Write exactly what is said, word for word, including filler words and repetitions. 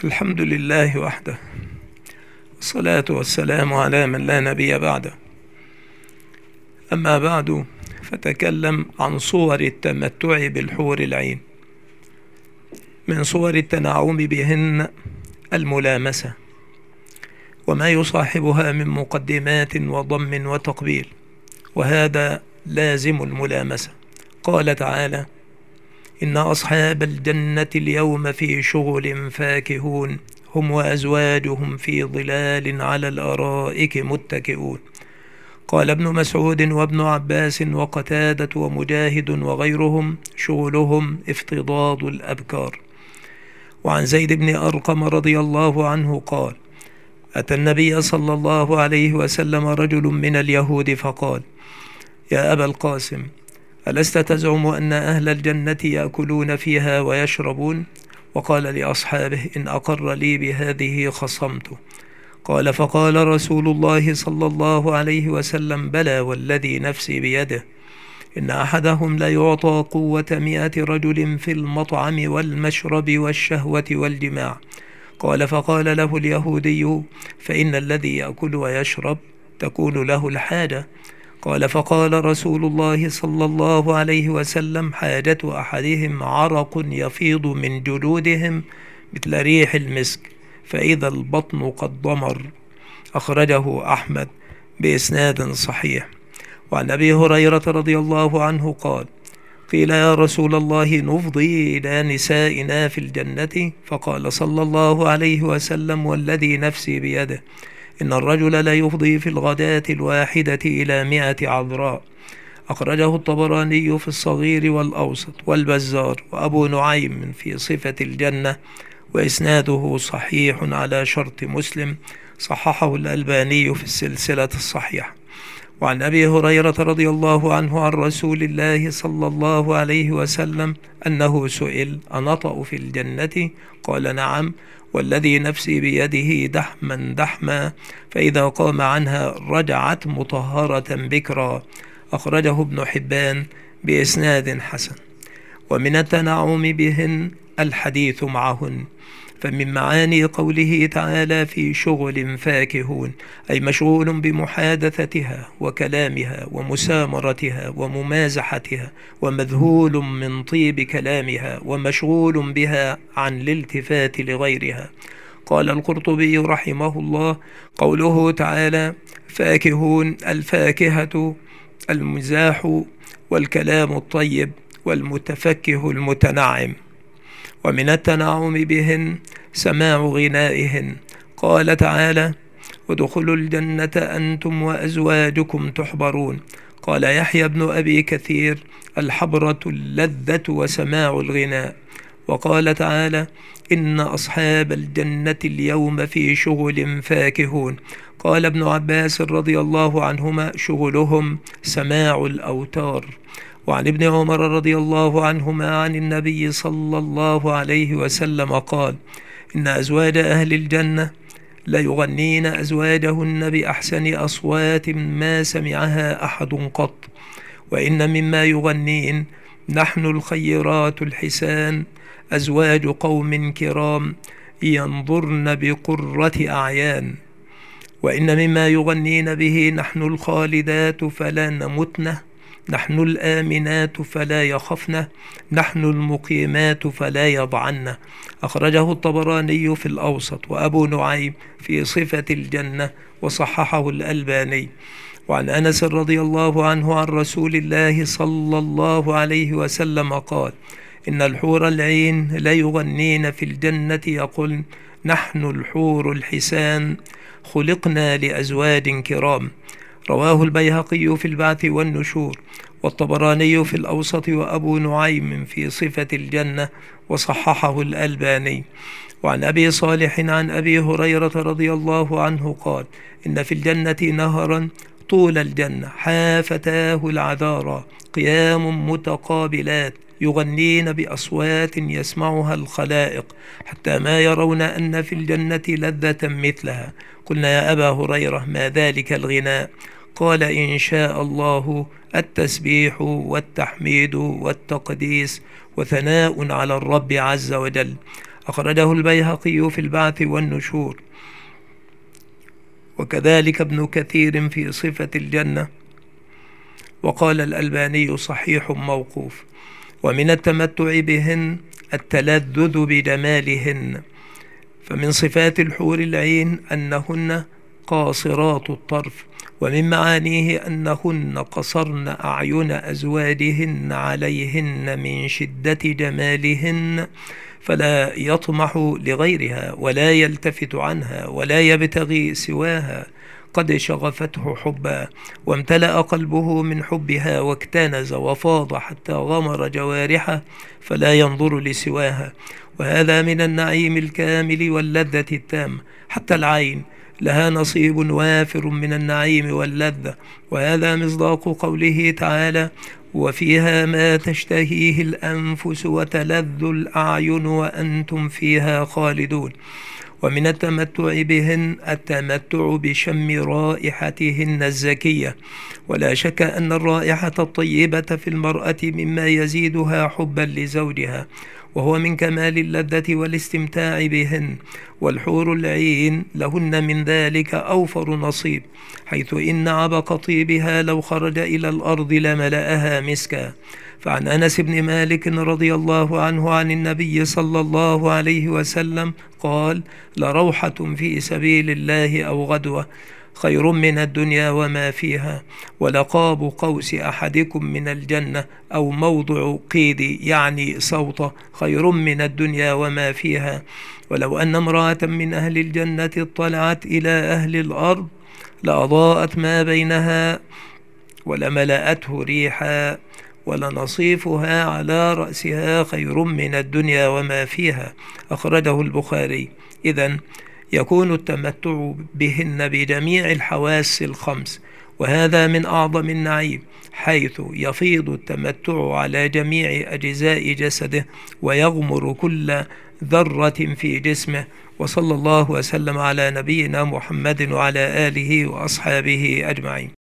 الحمد لله وحده، والصلاة والسلام على من لا نبي بعده. أما بعد، فتكلم عن صور التمتع بالحور العين. من صور التنعم بهن الملامسة، وما يصاحبها من مقدمات وضم وتقبيل، وهذا لازم الملامسة. قال تعالى: إن أصحاب الجنة اليوم في شغل فاكهون، هم وأزواجهم في ظلال على الأرائك متكئون. قال ابن مسعود وابن عباس وقتادة ومجاهد وغيرهم: شغلهم افتضاض الأبكار. وعن زيد بن أرقم رضي الله عنه قال: أتى النبي صلى الله عليه وسلم رجل من اليهود فقال: يا أبا القاسم، ألست تزعم أن أهل الجنة يأكلون فيها ويشربون؟ وقال لأصحابه: إن أقر لي بهذه خصمته. قال: فقال رسول الله صلى الله عليه وسلم: بلى والذي نفسي بيده، إن أحدهم ليعطى قوة مئة رجل في المطعم والمشرب والشهوة والجماع. قال: فقال له اليهودي: فإن الذي يأكل ويشرب تكون له الحاجة. قال: فقال رسول الله صلى الله عليه وسلم: حاجة أحدهم عرق يفيض من جلودهم مثل ريح المسك، فإذا البطن قد ضمر. أخرجه أحمد بإسناد صحيح. وعن أبي هريرة رضي الله عنه قال: قيل يا رسول الله، نفضي إلى نسائنا في الجنة؟ فقال صلى الله عليه وسلم: والذي نفسي بيده، إن الرجل لا يفضي في الغداة الواحدة إلى مئة عذراء. أخرجه الطبراني في الصغير والأوسط، والبزار وأبو نعيم في صفة الجنة، وإسناده صحيح على شرط مسلم، صححه الألباني في السلسلة الصحيحة. وعن أبي هريرة رضي الله عنه عن رسول الله صلى الله عليه وسلم أنه سئل: أنطأ في الجنة؟ قال: نعم، والذي نفسي بيده دحما دحما، فإذا قام عنها رجعت مطهرة بكرا. أخرجه ابن حبان بإسناد حسن. ومن التنعم بهن الحديث معهن، فمن معاني قوله تعالى: في شغل فاكهون، أي مشغول بمحادثتها وكلامها ومسامرتها وممازحتها، ومذهول من طيب كلامها، ومشغول بها عن الالتفات لغيرها. قال القرطبي رحمه الله: قوله تعالى فاكهون، الفاكهة المزاح والكلام الطيب والمتفكه المتنعم. ومن التنعم بهن سماع غنائهن. قال تعالى: ادخلوا الجنة أنتم وأزواجكم تحبرون. قال يحيى بن أبي كثير: الحبرة اللذة وسماع الغناء. وقال تعالى: إن أصحاب الجنة اليوم في شغل فاكهون. قال ابن عباس رضي الله عنهما: شغلهم سماع الأوتار. وعن ابن عمر رضي الله عنهما عن النبي صلى الله عليه وسلم قال: إن أزواج أهل الجنة ليغنين أزواجهن بأحسن أصوات ما سمعها أحد قط. وإن مما يغنين: نحن الخيرات الحسان، أزواج قوم كرام ينظرن بقرة أعيان. وإن مما يغنين به: نحن الخالدات فلا نمتن، نحن الآمنات فلا يخفن، نحن المقيمات فلا يضعن. أخرجه الطبراني في الأوسط، وأبو نعيم في صفة الجنة، وصححه الألباني. وعن أنس رضي الله عنه عن رسول الله صلى الله عليه وسلم قال: إن الحور العين لا يغنين في الجنة يقولن: نحن الحور الحسان، خلقنا لأزواج كرام. رواه البيهقي في البعث والنشور، والطبراني في الأوسط، وأبو نعيم في صفة الجنة، وصححه الألباني. وعن أبي صالح عن أبي هريرة رضي الله عنه قال: إن في الجنة نهرا طول الجنة حافتاه العذارى، قيام متقابلات يغنين بأصوات يسمعها الخلائق، حتى ما يرون أن في الجنة لذة مثلها. قلنا: يا أبا هريرة، ما ذلك الغناء؟ قال: إن شاء الله التسبيح والتحميد والتقديس وثناء على الرب عز وجل. أخرجه البيهقي في البعث والنشور، وكذلك ابن كثير في صفة الجنة، وقال الألباني صحيح موقوف. ومن التمتع بهن التلذذ بجمالهن، فمن صفات الحور العين أنهن قاصرات الطرف، ومن معانيه أنهن قصرن أعين أزواجهن عليهن من شدة جمالهن، فلا يطمح لغيرها ولا يلتفت عنها ولا يبتغي سواها، قد شغفته حبا وامتلأ قلبه من حبها واكتنز وفاض حتى غمر جوارحه، فلا ينظر لسواها. وهذا من النعيم الكامل واللذة التامة. حتى العين لها نصيب وافر من النعيم واللذة، وهذا مصداق قوله تعالى: وفيها ما تشتهيه الأنفس وتلذ الأعين وأنتم فيها خالدون. ومن التمتع بهن التمتع بشم رائحتهن الزكية، ولا شك أن الرائحة الطيبة في المرأة مما يزيدها حبا لزوجها، وهو من كمال اللذة والاستمتاع بهن. والحور العين لهن من ذلك أوفر نصيب، حيث إن عبق طيبها لو خرج إلى الأرض لملأها مسكا. فعن أنس بن مالك رضي الله عنه عن النبي صلى الله عليه وسلم قال: لروحة في سبيل الله أو غدوة خير من الدنيا وما فيها، ولقاب قوس أحدكم من الجنة أو موضع قيد يعني صوته خير من الدنيا وما فيها. ولو أن امرأة من أهل الجنة اطلعت إلى أهل الأرض لأضاءت ما بينها ولملأته ريحا، ولنصيفها على رأسها خير من الدنيا وما فيها. أخرجه البخاري. إذن يكون التمتع بهن بجميع الحواس الخمس، وهذا من أعظم النعيم، حيث يفيض التمتع على جميع أجزاء جسده ويغمر كل ذرة في جسمه. وصلى الله وسلم على نبينا محمد وعلى آله وأصحابه أجمعين.